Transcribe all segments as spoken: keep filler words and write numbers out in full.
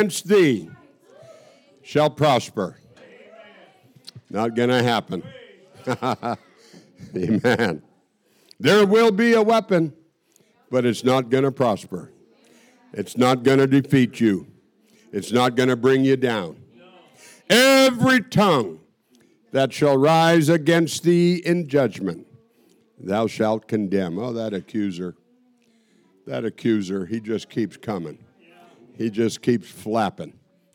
against thee shall prosper. Not going to happen. Amen. There will be a weapon, but it's not going to prosper. It's not going to defeat you. It's not going to bring you down. Every tongue that shall rise against thee in judgment, thou shalt condemn. Oh, that accuser. That accuser, he just keeps coming. He just keeps flapping.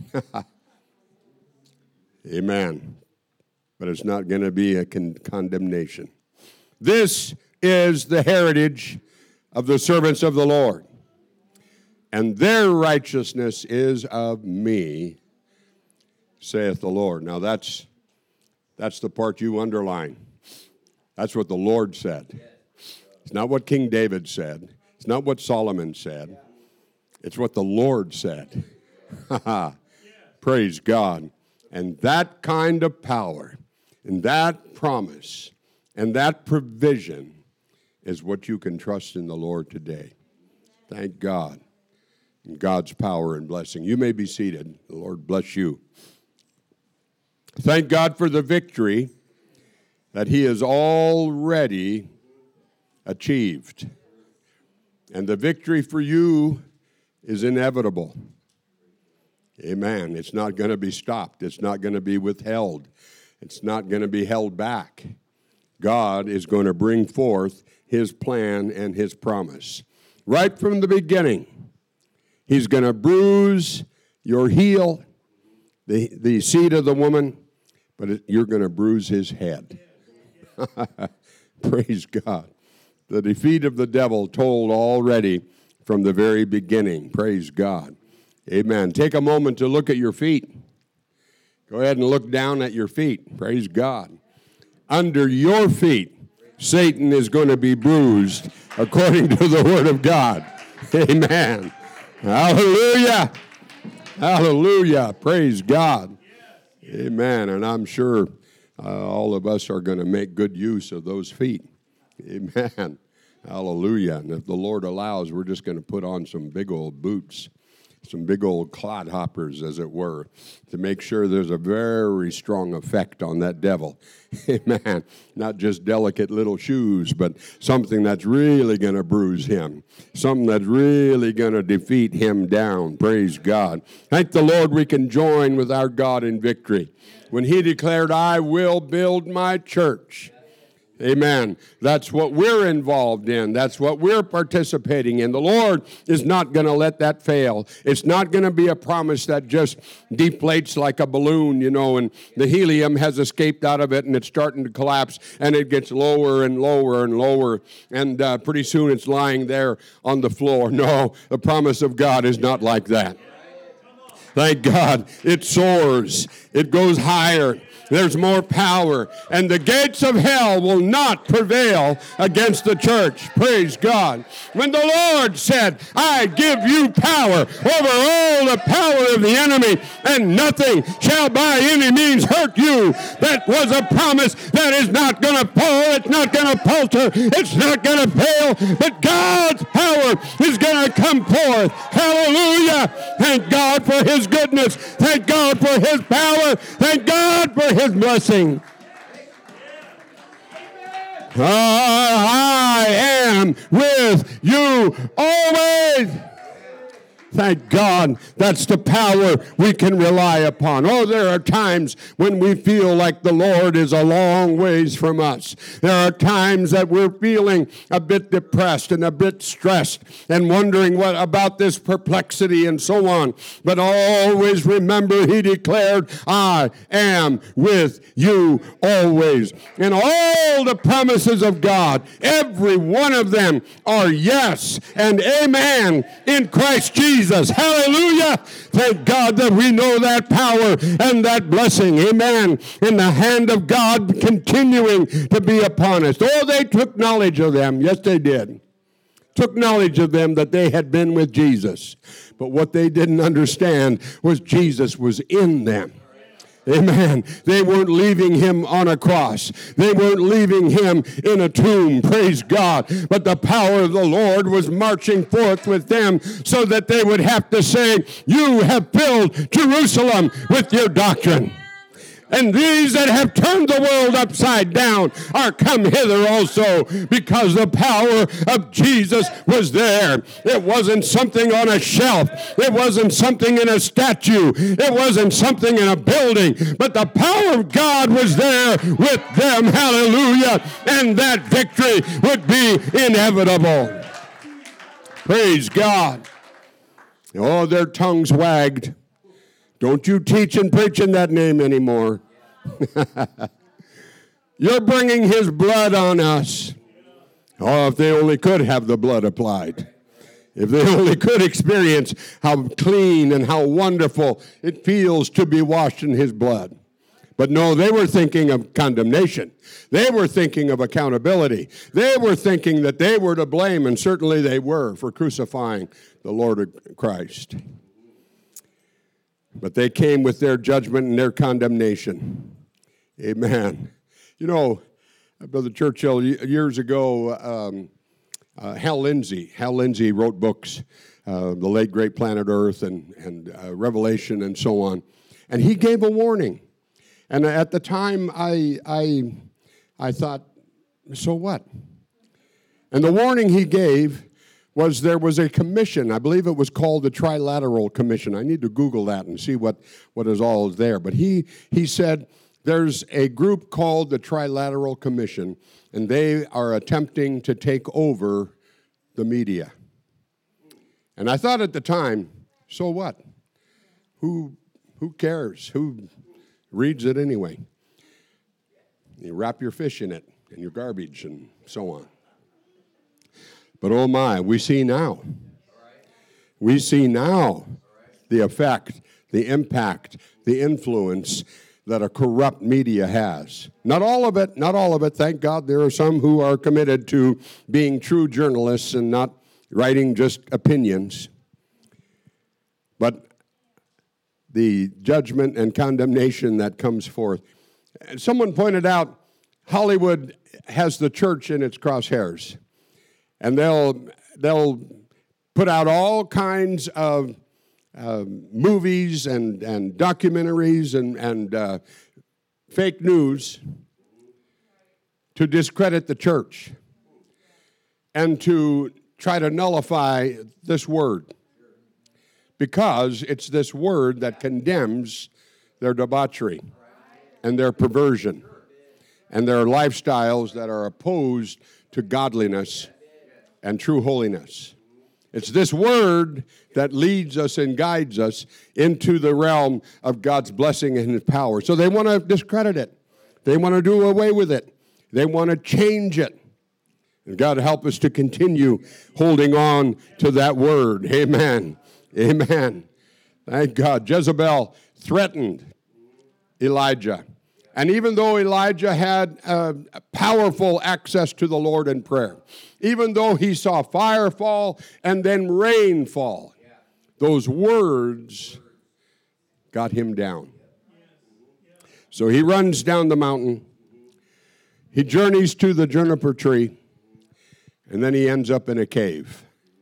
Amen. But it's not going to be a con- condemnation. This is the heritage of the servants of the Lord, and their righteousness is of me, saith the Lord. Now that's that's the part you underline. That's what the Lord said. It's not what King David said. It's not what Solomon said. It's what the Lord said. Praise God. And that kind of power and that promise and that provision is what you can trust in the Lord today. Thank God. And God's power and blessing. You may be seated. The Lord bless you. Thank God for the victory that He has already achieved. And the victory for you is inevitable. Amen. It's not going to be stopped. It's not going to be withheld. It's not going to be held back. God is going to bring forth His plan and His promise. Right from the beginning, He's going to bruise your heel, the, the seed of the woman, but it, you're going to bruise his head. Praise God. The defeat of the devil told already from the very beginning. Praise God. Amen. Take a moment to look at your feet. Go ahead and look down at your feet. Praise God. Under your feet, Satan is going to be bruised according to the Word of God. Amen. Hallelujah. Hallelujah. Praise God. Amen. And I'm sure uh, all of us are going to make good use of those feet. Amen. Hallelujah. And if the Lord allows, we're just going to put on some big old boots, some big old clodhoppers, as it were, to make sure there's a very strong effect on that devil. Amen. Not just delicate little shoes, but something that's really going to bruise him, something that's really going to defeat him down. Praise God. Thank the Lord we can join with our God in victory. When He declared, I will build my church. Amen. That's what we're involved in. That's what we're participating in. The Lord is not going to let that fail. It's not going to be a promise that just deflates like a balloon, you know, and the helium has escaped out of it and it's starting to collapse and it gets lower and lower and lower and uh, pretty soon it's lying there on the floor. No, the promise of God is not like that. Thank God. It soars. It goes higher. There's more power. And the gates of hell will not prevail against the church. Praise God. When the Lord said, I give you power over all the power of the enemy, and nothing shall by any means hurt you, that was a promise that is not going to fall. It's not going to falter. It's not going to fail. But God's power is going to come forth. Hallelujah. Thank God for His goodness. Thank God for His power. Thank God for His blessing. I am with you always. Thank God, that's the power we can rely upon. Oh, there are times when we feel like the Lord is a long ways from us. There are times that we're feeling a bit depressed and a bit stressed and wondering what about this perplexity and so on. But always remember, He declared, I am with you always. And all the promises of God, every one of them are yes and amen in Christ Jesus. Hallelujah. Thank God that we know that power and that blessing. Amen. In the hand of God continuing to be upon us. Oh, they took knowledge of them. Yes, they did. Took knowledge of them that they had been with Jesus. But what they didn't understand was Jesus was in them. Amen. They weren't leaving him on a cross. They weren't leaving him in a tomb. Praise God. But the power of the Lord was marching forth with them so that they would have to say, you have filled Jerusalem with your doctrine. And these that have turned the world upside down are come hither also, because the power of Jesus was there. It wasn't something on a shelf. It wasn't something in a statue. It wasn't something in a building. But the power of God was there with them. Hallelujah. And that victory would be inevitable. Praise God. Oh, their tongues wagged. Don't you teach and preach in that name anymore. You're bringing his blood on us. Oh, if they only could have the blood applied. If they only could experience how clean and how wonderful it feels to be washed in his blood. But no, they were thinking of condemnation. They were thinking of accountability. They were thinking that they were to blame, and certainly they were, for crucifying the Lord Christ. But they came with their judgment and their condemnation. Amen. You know, Brother Churchill, years ago, um, uh, Hal Lindsey, Hal Lindsey wrote books, uh, The Late Great Planet Earth and, and uh, Revelation and so on. And he gave a warning. And at the time, I, I, I thought, so what? And the warning he gave was there was a commission. I believe it was called the Trilateral Commission. I need to Google that and see what, what is all there. But he, he said there's a group called the Trilateral Commission, and they are attempting to take over the media. And I thought at the time, so what? Who, who cares? Who reads it anyway? You wrap your fish in it and your garbage and so on. But oh my, we see now. We see now the effect, the impact, the influence that a corrupt media has. Not all of it, not all of it. Thank God there are some who are committed to being true journalists and not writing just opinions. But the judgment and condemnation that comes forth. Someone pointed out Hollywood has the church in its crosshairs. And they'll they'll put out all kinds of uh, movies and, and documentaries and, and uh, fake news to discredit the church and to try to nullify this word, because it's this word that condemns their debauchery and their perversion and their lifestyles that are opposed to godliness and true holiness. It's this word that leads us and guides us into the realm of God's blessing and his power. So they want to discredit it. They want to do away with it. They want to change it. And God help us to continue holding on to that word. Amen. Amen. Thank God. Jezebel threatened Elijah. And even though Elijah had uh, powerful access to the Lord in prayer, even though he saw fire fall and then rain fall, those words got him down. So he runs down the mountain. He journeys to the juniper tree, and then he ends up in a cave.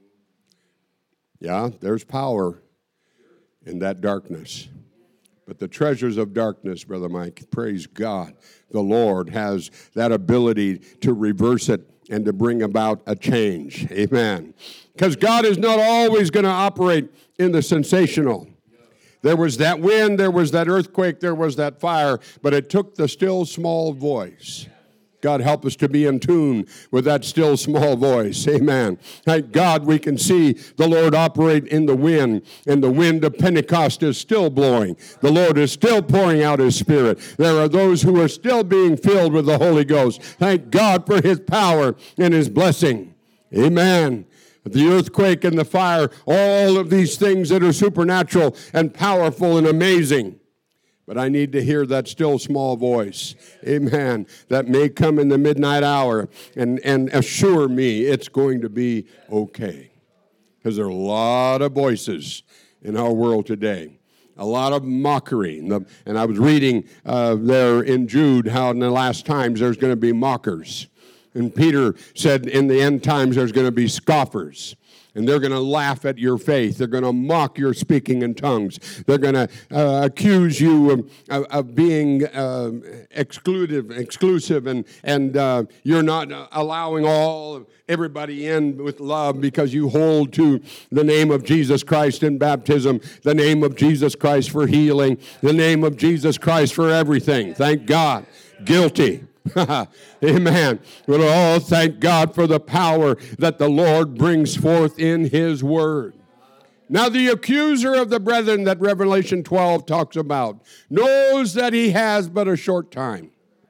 Yeah, there's power in that darkness. But the treasures of darkness, Brother Mike, praise God, the Lord has that ability to reverse it and to bring about a change. Amen. Because God is not always going to operate in the sensational. There was that wind, there was that earthquake, there was that fire, but it took the still small voice. God help us to be in tune with that still small voice. Amen. Thank God we can see the Lord operate in the wind, and the wind of Pentecost is still blowing. The Lord is still pouring out his Spirit. There are those who are still being filled with the Holy Ghost. Thank God for his power and his blessing. Amen. The earthquake and the fire, all of these things that are supernatural and powerful and amazing. But I need to hear that still small voice, amen, that may come in the midnight hour and, and assure me it's going to be okay. Because there are a lot of voices in our world today. A lot of mockery. And, the, and I was reading uh, there in Jude how in the last times there's going to be mockers. And Peter said in the end times there's going to be scoffers. And they're going to laugh at your faith. They're going to mock your speaking in tongues. They're going to uh, accuse you of, of, of being uh, exclusive, exclusive, and and uh, you're not allowing all of everybody in with love because you hold to the name of Jesus Christ in baptism, the name of Jesus Christ for healing, the name of Jesus Christ for everything. Thank God. Guilty. Amen. But oh, thank God for the power that the Lord brings forth in His Word. Now, the accuser of the brethren that Revelation twelve talks about knows that he has but a short time.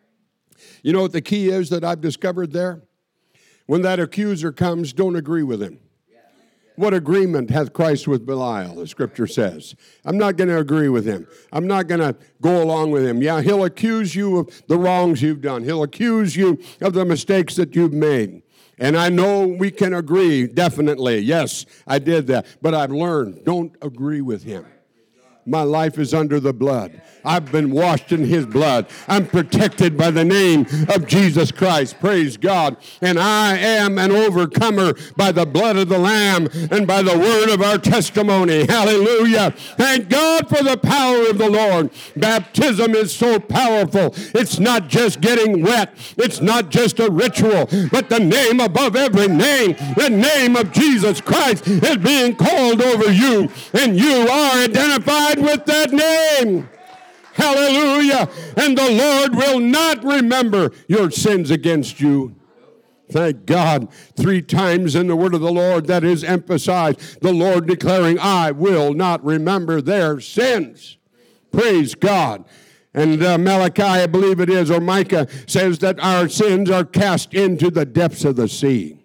You know what the key is that I've discovered there? When that accuser comes, don't agree with him. What agreement hath Christ with Belial, the Scripture says. I'm not going to agree with him. I'm not going to go along with him. Yeah, he'll accuse you of the wrongs you've done. He'll accuse you of the mistakes that you've made. And I know we can agree, definitely. Yes, I did that. But I've learned, don't agree with him. My life is under the blood. I've been washed in His blood. I'm protected by the name of Jesus Christ. Praise God. And I am an overcomer by the blood of the Lamb and by the word of our testimony. Hallelujah. Thank God for the power of the Lord. Baptism is so powerful. It's not just getting wet. It's not just a ritual, but the name above every name, the name of Jesus Christ is being called over you, and you are identified with that name. Hallelujah. And the Lord will not remember your sins against you. Thank God. Three times in the word of the Lord that is emphasized. The Lord declaring, I will not remember their sins. Praise God. And uh, Malachi, I believe it is, or Micah, says that our sins are cast into the depths of the sea.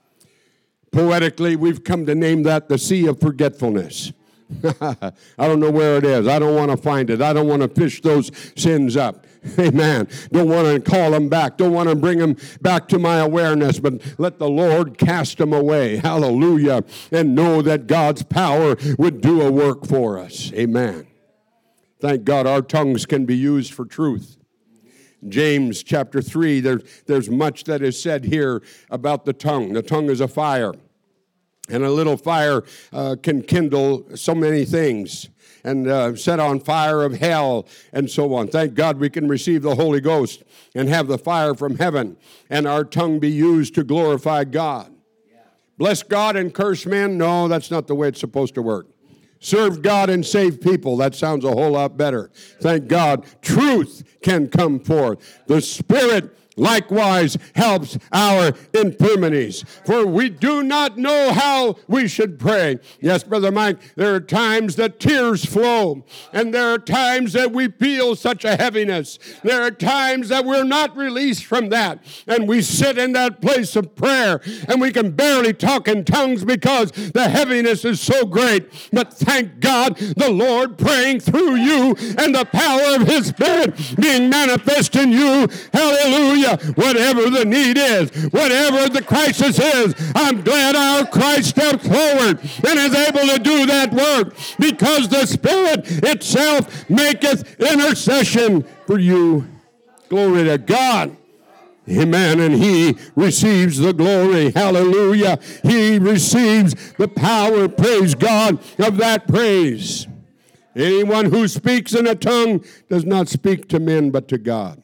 Poetically, we've come to name that the sea of forgetfulness. I don't know where it is. I don't want to find it. I don't want to fish those sins up. Amen. Don't want to call them back. Don't want to bring them back to my awareness, but let the Lord cast them away. Hallelujah. And know that God's power would do a work for us. Amen. Thank God our tongues can be used for truth. James chapter three, there, there's much that is said here about the tongue. The tongue is a fire. And a little fire uh, can kindle so many things and uh, set on fire of hell and so on. Thank God we can receive the Holy Ghost and have the fire from heaven and our tongue be used to glorify God. Yeah. Bless God and curse men? No, that's not the way it's supposed to work. Serve God and save people. That sounds a whole lot better. Thank God. Truth can come forth. The Spirit likewise helps our infirmities. For we do not know how we should pray. Yes, Brother Mike, there are times that tears flow. And there are times that we feel such a heaviness. There are times that we're not released from that. And we sit in that place of prayer. And we can barely talk in tongues because the heaviness is so great. But thank God, the Lord praying through you and the power of His Spirit being manifest in you. Hallelujah. Whatever the need is, whatever the crisis is, I'm glad our Christ stepped forward and is able to do that work because the Spirit itself maketh intercession for you. Glory to God. Amen. And He receives the glory. Hallelujah. He receives the power, praise God, of that praise. Anyone who speaks in a tongue does not speak to men but to God.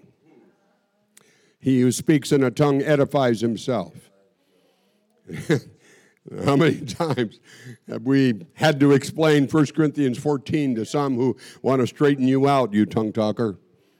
He who speaks in a tongue edifies himself. How many times have we had to explain First Corinthians fourteen to some who want to straighten you out, you tongue talker?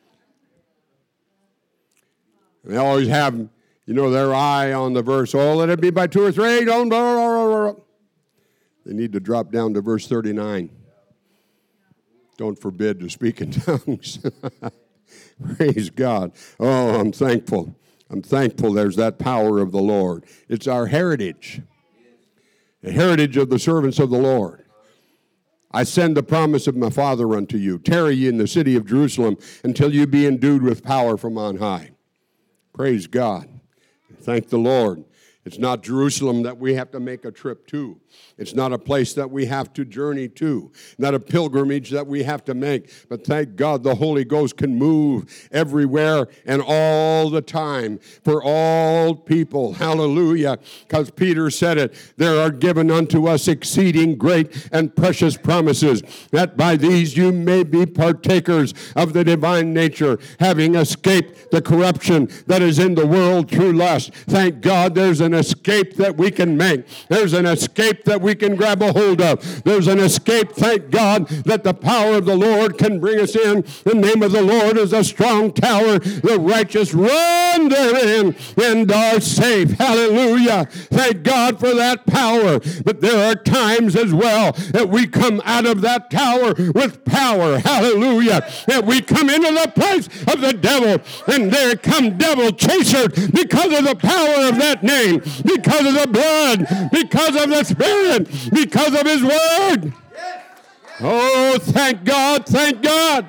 And they always have, you know, their eye on the verse. Oh, let it be by two or three. Don't. Blah, blah, blah, blah. They need to drop down to verse thirty-nine. Don't forbid to speak in tongues. Praise God. Oh, I'm thankful. I'm thankful there's that power of the Lord. It's our heritage. The heritage of the servants of the Lord. I send the promise of my Father unto you. Tarry ye in the city of Jerusalem until you be endued with power from on high. Praise God. Thank the Lord. It's not Jerusalem that we have to make a trip to. It's not a place that we have to journey to, not a pilgrimage that we have to make. But thank God the Holy Ghost can move everywhere and all the time for all people. Hallelujah. Because Peter said it, there are given unto us exceeding great and precious promises, that by these you may be partakers of the divine nature, having escaped the corruption that is in the world through lust. Thank God there's an escape that we can make. There's an escape that we can grab a hold of. There's an escape, thank God, that the power of the Lord can bring us in. The name of the Lord is a strong tower. The righteous run therein and are safe. Hallelujah. Thank God for that power. But there are times as well that we come out of that tower with power. Hallelujah. That we come into the place of the devil, and there come devil chaser because of the power of that name, because of the blood, because of the Spirit, because of His Word. Oh, thank God, thank God.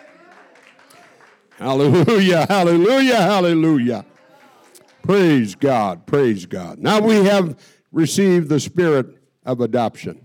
Hallelujah, hallelujah, hallelujah. Praise God, praise God. Now we have received the spirit of adoption.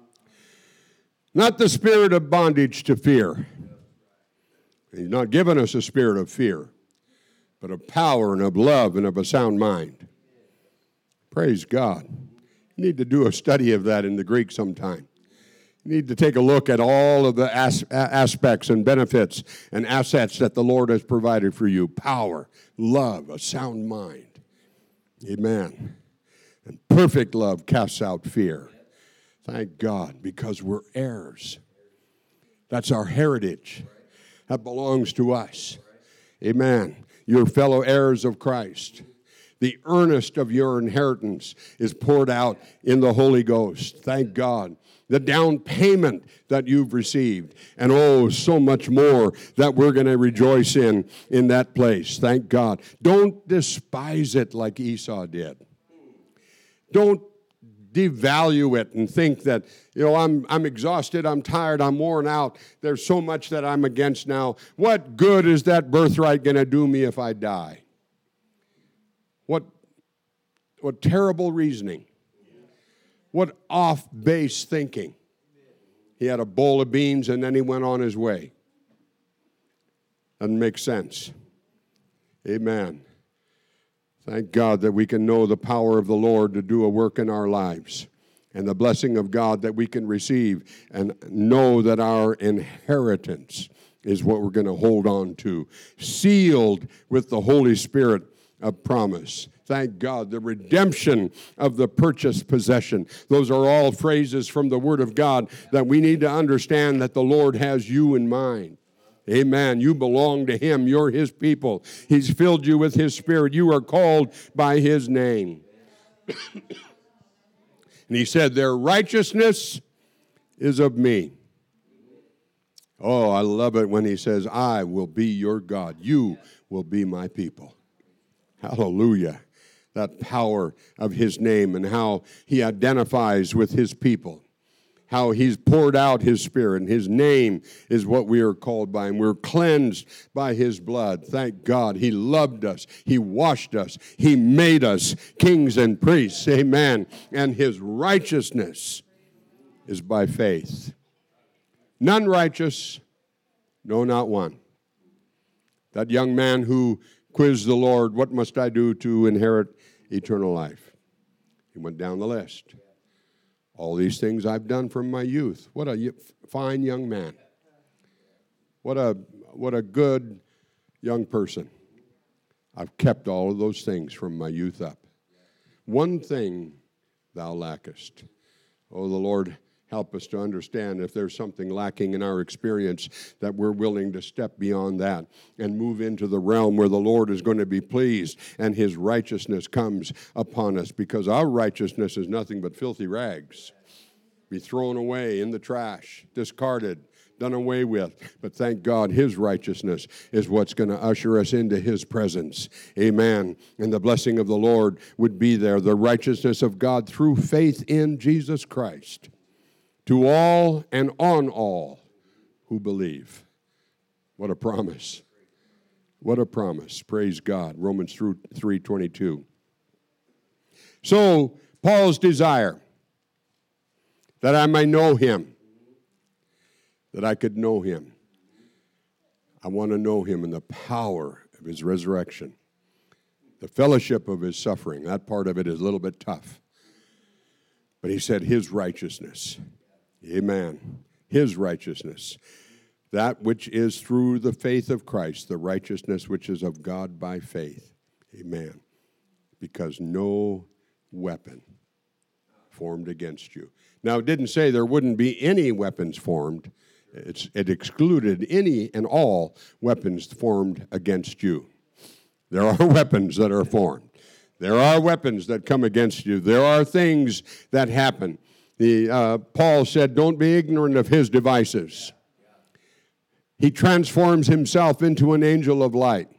Not the spirit of bondage to fear. He's not given us a spirit of fear, but of power and of love and of a sound mind. Praise God. You need to do a study of that in the Greek sometime. You need to take a look at all of the as- aspects and benefits and assets that the Lord has provided for you. Power, love, a sound mind. Amen. And perfect love casts out fear. Thank God, because we're heirs. That's our heritage. That belongs to us. Amen. You're fellow heirs of Christ. The earnest of your inheritance is poured out in the Holy Ghost. Thank God. The down payment that you've received. And oh, so much more that we're going to rejoice in in that place. Thank God. Don't despise it like Esau did. Don't devalue it and think that, you know, I'm I'm exhausted, I'm tired, I'm worn out. There's so much that I'm against now. What good is that birthright going to do me if I die? What, what terrible reasoning. What off-base thinking. He had a bowl of beans and then he went on his way. Doesn't make sense. Amen. Thank God that we can know the power of the Lord to do a work in our lives, and the blessing of God that we can receive, and know that our inheritance is what we're going to hold on to, sealed with the Holy Spirit of promise. Thank God. The redemption of the purchased possession. Those are all phrases from the Word of God that we need to understand that the Lord has you in mind. Amen. You belong to Him. You're His people. He's filled you with His Spirit. You are called by His name. And He said, their righteousness is of me. Oh, I love it when He says, I will be your God. You will be my people. Hallelujah. That power of His name and how He identifies with His people. How He's poured out His Spirit, and His name is what we are called by, and we're cleansed by His blood. Thank God. He loved us. He washed us. He made us kings and priests. Amen. And His righteousness is by faith. None righteous, no, not one. That young man who quizzed the Lord, what must I do to inherit eternal life? He went down the list. All these things I've done from my youth. What a fine young man. What a what a good young person. I've kept all of those things from my youth up. One thing thou lackest. Oh, the Lord help us to understand if there's something lacking in our experience, that we're willing to step beyond that and move into the realm where the Lord is going to be pleased and His righteousness comes upon us, because our righteousness is nothing but filthy rags. Be thrown away in the trash, discarded, done away with. But thank God His righteousness is what's going to usher us into His presence. Amen. And the blessing of the Lord would be there, the righteousness of God through faith in Jesus Christ, to all and on all who believe. What a promise. What a promise. Praise God. Romans three twenty-two. So, Paul's desire, that I might know him, that I could know him. I want to know him in the power of his resurrection, the fellowship of his suffering. That part of it is a little bit tough. But he said his righteousness. Amen. His righteousness. That which is through the faith of Christ, the righteousness which is of God by faith. Amen. Because no weapon formed against you. Now, it didn't say there wouldn't be any weapons formed. It's, it excluded any and all weapons formed against you. There are weapons that are formed. There are weapons that come against you. There are things that happen. The, uh, Paul said, don't be ignorant of his devices. He transforms himself into an angel of light,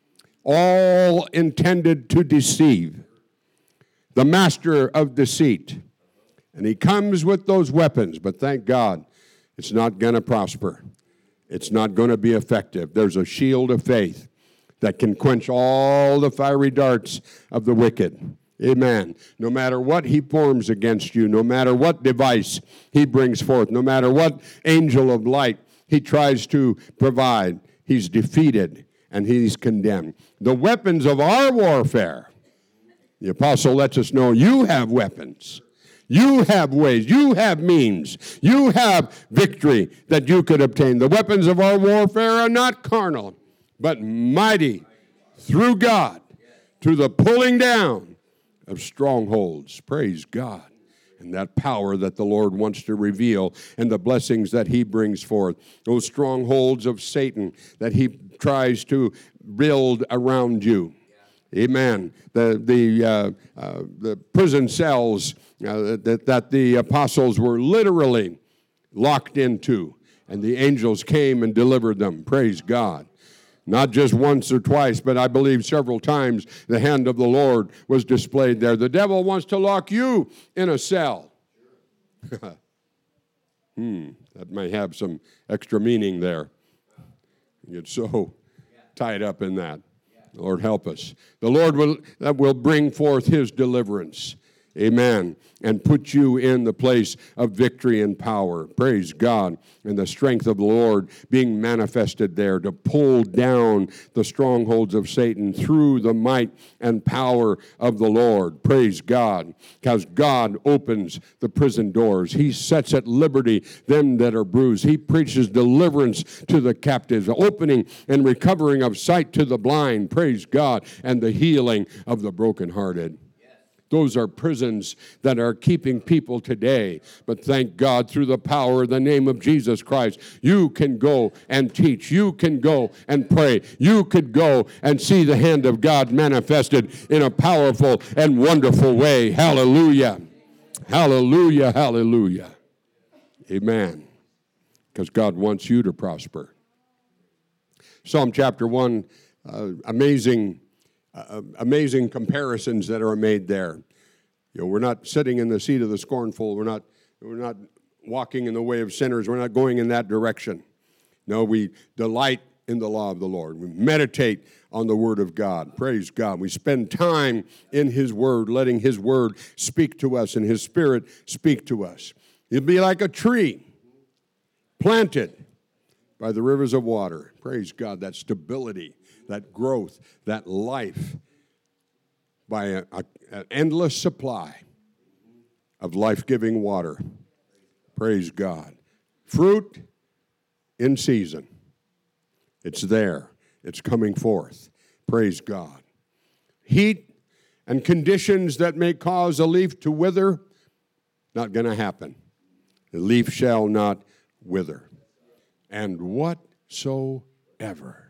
all intended to deceive, the master of deceit. And he comes with those weapons, but thank God, it's not going to prosper. It's not going to be effective. There's a shield of faith that can quench all the fiery darts of the wicked. Amen. No matter what he forms against you, no matter what device he brings forth, no matter what angel of light he tries to provide, he's defeated and he's condemned. The weapons of our warfare, the apostle lets us know, you have weapons. You have ways, you have means, you have victory that you could obtain. The weapons of our warfare are not carnal, but mighty through God to the pulling down of strongholds. Praise God. And that power that the Lord wants to reveal and the blessings that he brings forth. Those strongholds of Satan that he tries to build around you. Amen. The the uh, uh, the prison cells uh, that, that the apostles were literally locked into, and the angels came and delivered them. Praise God. Not just once or twice, but I believe several times the hand of the Lord was displayed there. The devil wants to lock you in a cell. hmm, that may have some extra meaning there. You get so tied up in that. Lord, help us. The Lord will, that will bring forth his deliverance. Amen. And put you in the place of victory and power. Praise God. And the strength of the Lord being manifested there to pull down the strongholds of Satan through the might and power of the Lord. Praise God. Because God opens the prison doors. He sets at liberty them that are bruised. He preaches deliverance to the captives, opening and recovering of sight to the blind. Praise God. And the healing of the brokenhearted. Those are prisons that are keeping people today. But thank God, through the power of the name of Jesus Christ, you can go and teach. You can go and pray. You could go and see the hand of God manifested in a powerful and wonderful way. Hallelujah. Hallelujah. Hallelujah. Amen. Because God wants you to prosper. Psalm chapter one, uh, amazing Uh, amazing comparisons that are made there. You know, we're not sitting in the seat of the scornful. We're not, we're not walking in the way of sinners. We're not going in that direction. No, we delight in the law of the Lord. We meditate on the word of God. Praise God. We spend time in his word, letting his word speak to us and his spirit speak to us. You'll be like a tree planted by the rivers of water. Praise God. That stability, that growth, that life by a, a, an endless supply of life-giving water. Praise God. Fruit in season. It's there. It's coming forth. Praise God. Heat and conditions that may cause a leaf to wither, not going to happen. The leaf shall not wither. And whatsoever.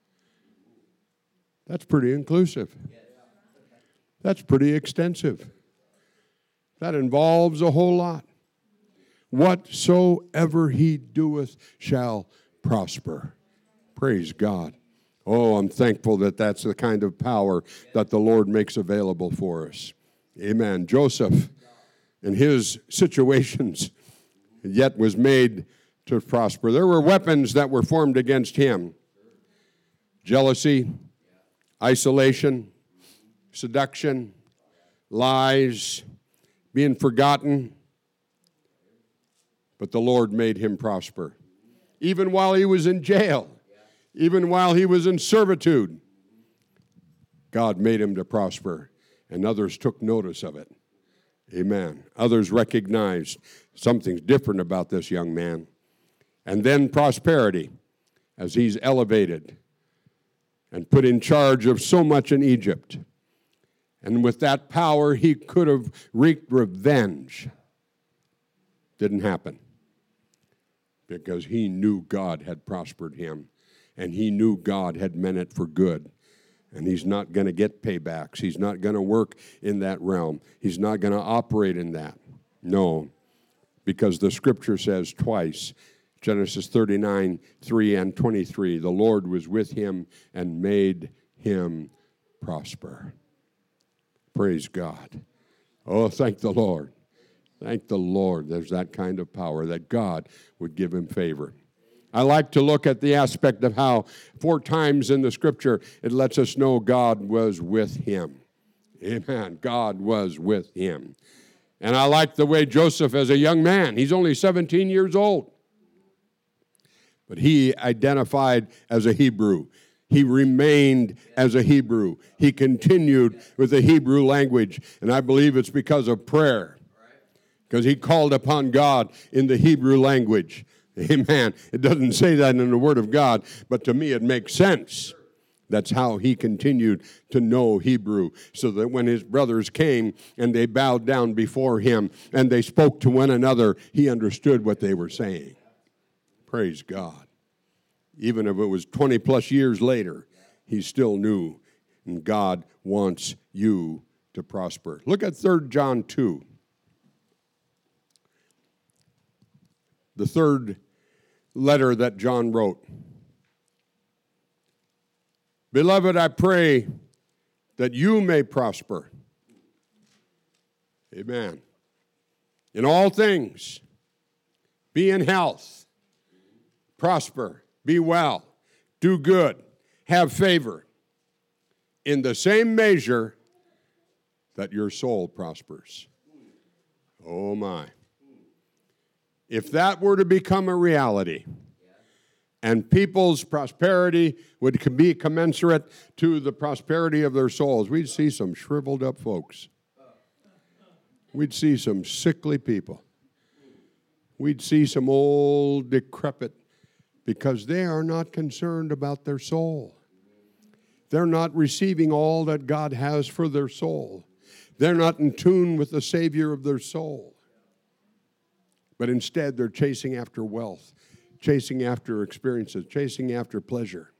That's pretty inclusive. That's pretty extensive. That involves a whole lot. Whatsoever he doeth shall prosper. Praise God. Oh, I'm thankful that that's the kind of power that the Lord makes available for us. Amen. Joseph, in his situations, yet was made to prosper. There were weapons that were formed against him. Jealousy, isolation, seduction, lies, being forgotten. But the Lord made him prosper. Even while he was in jail, even while he was in servitude, God made him to prosper, and others took notice of it. Amen. Others recognized something's different about this young man. And then prosperity, as he's elevated and put in charge of so much in Egypt. And with that power, he could have wreaked revenge. Didn't happen. Because he knew God had prospered him. And he knew God had meant it for good. And he's not going to get paybacks. He's not going to work in that realm. He's not going to operate in that. No. Because the scripture says twice, Genesis thirty-nine, three and twenty-three, the Lord was with him and made him prosper. Praise God. Oh, thank the Lord. Thank the Lord. There's that kind of power that God would give him favor. I like to look at the aspect of how four times in the scripture it lets us know God was with him. Amen. God was with him. And I like the way Joseph, as a young man, he's only seventeen years old, but he identified as a Hebrew. He remained as a Hebrew. He continued with the Hebrew language, and I believe it's because of prayer, because he called upon God in the Hebrew language. Amen. It doesn't say that in the Word of God, but to me it makes sense. That's how he continued to know Hebrew, so that when his brothers came and they bowed down before him and they spoke to one another, he understood what they were saying. Praise God. Even if it was twenty plus years later, he still knew, and God wants you to prosper. Look at Third John two. The third letter that John wrote. Beloved, I pray that you may prosper. Amen. In all things, be in health, prosper, be well, do good, have favor, in the same measure that your soul prospers. Oh my. If that were to become a reality, and people's prosperity would be commensurate to the prosperity of their souls, we'd see some shriveled up folks. We'd see some sickly people. We'd see some old, decrepit, because they are not concerned about their soul. They're not receiving all that God has for their soul. They're not in tune with the Savior of their soul. But instead, they're chasing after wealth, chasing after experiences, chasing after pleasure,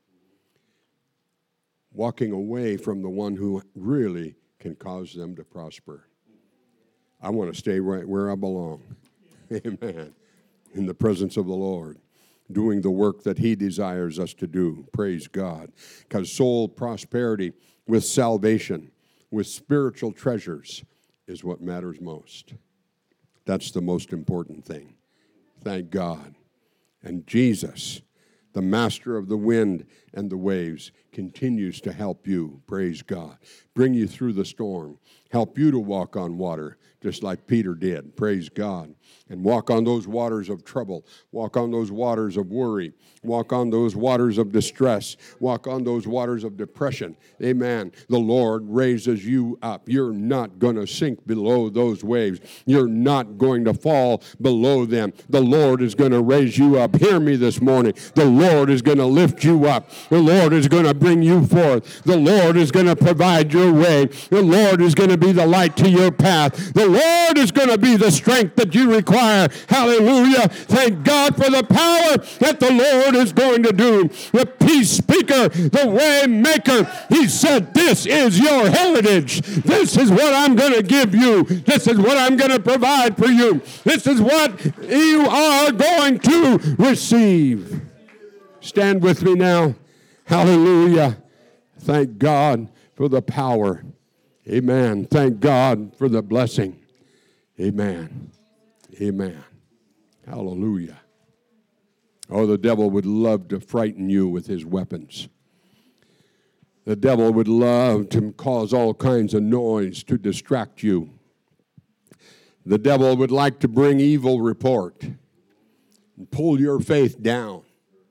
walking away from the one who really can cause them to prosper. I want to stay right where I belong. Amen. In the presence of the Lord, doing the work that he desires us to do. Praise God. Because soul prosperity with salvation, with spiritual treasures, is what matters most. That's the most important thing. Thank God. And Jesus, the master of the wind and the waves, continues to help you, praise God, bring you through the storm, help you to walk on water, just like Peter did, praise God, and walk on those waters of trouble, walk on those waters of worry, walk on those waters of distress, walk on those waters of depression. Amen. The Lord raises you up. You're not going to sink below those waves. You're not going to fall below them. The Lord is going to raise you up. Hear me this morning. The Lord is going to lift you up. The Lord is going to bring you forth. The Lord is going to provide your way. The Lord is going to be the light to your path. The Lord is going to be the strength that you require. Hallelujah. Thank God for the power that the Lord is going to do. The peace speaker, the way maker. He said, this is your heritage. This is what I'm going to give you. This is what I'm going to provide for you. This is what you are going to receive. Stand with me now. Hallelujah. Thank God for the power. Amen. Thank God for the blessing. Amen. Amen. Hallelujah. Oh, the devil would love to frighten you with his weapons. The devil would love to cause all kinds of noise to distract you. The devil would like to bring evil report and pull your faith down.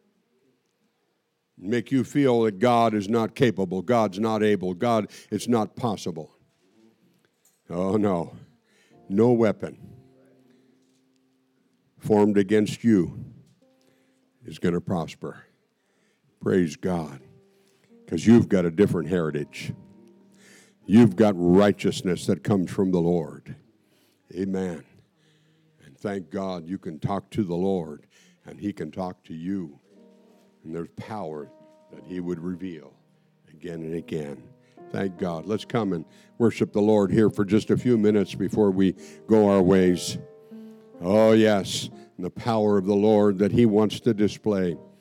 Make you feel that God is not capable, God's not able, God, it's not possible. Oh no, no weapon formed against you is going to prosper. Praise God. Because you've got a different heritage. You've got righteousness that comes from the Lord. Amen. And thank God you can talk to the Lord and He can talk to you. And there's power that He would reveal again and again. Thank God. Let's come and worship the Lord here for just a few minutes before we go our ways. Oh, yes, and the power of the Lord that He wants to display.